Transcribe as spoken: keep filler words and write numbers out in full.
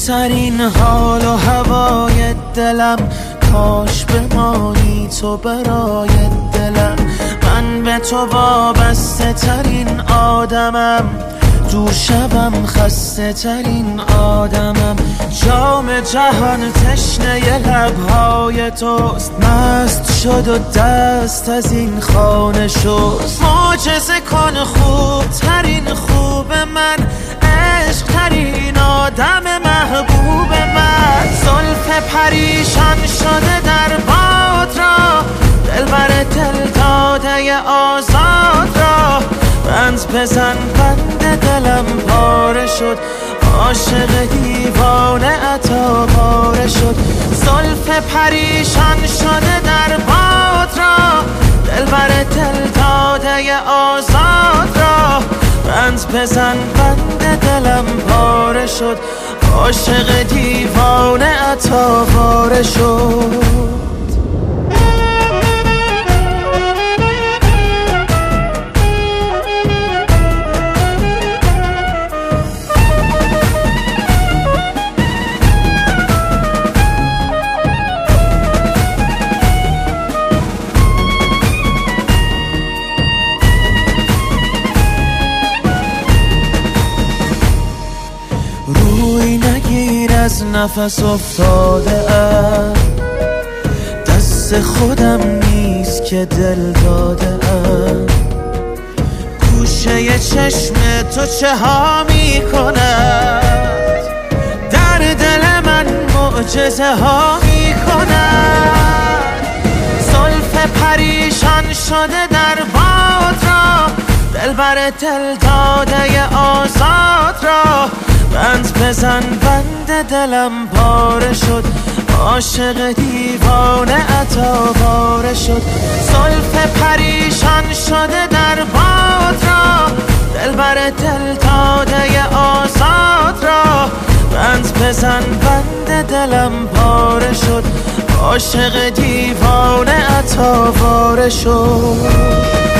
بهترین حال و هوای دلم، کاش بمانی تو برای دلم. من به تو وابسته ترین آدمم، دور شبم خسته ترین آدمم. جام جهان تشنه لبهای توست، مست شد و دست از این خانه شست. معجزه کن خوب ترین خوب من، عشق ترین آدم محبوب من. زلف پریشان شده در باد را، دلبر دل داده آزاد را. بند بزن بند دلم پاره شد، عاشق دیوانه عطا پاره شد. زلف پریشان شده در باد را، دلبر دل داده آزاد را. بند بزن بند دلم پاره شد، عاشق دیوانه عطا پاره شد. روی نگیر از نفس افتاده ام، دست خودم نیست که دل داده ام. گوشه چشم تو چه ها می کند، در دل من معجزه ها می کند. زلف پریشان شده در باد را، دلبر دل داده آزاد را. بند بزن بند دلم پاره شد، عاشق دیوانه عطا پاره شد. زلف پریشان شده در باد را، دلبر دل داده آزاد را. بند بزن بند دلم پاره شد، عاشق دیوانه عطا پاره شد.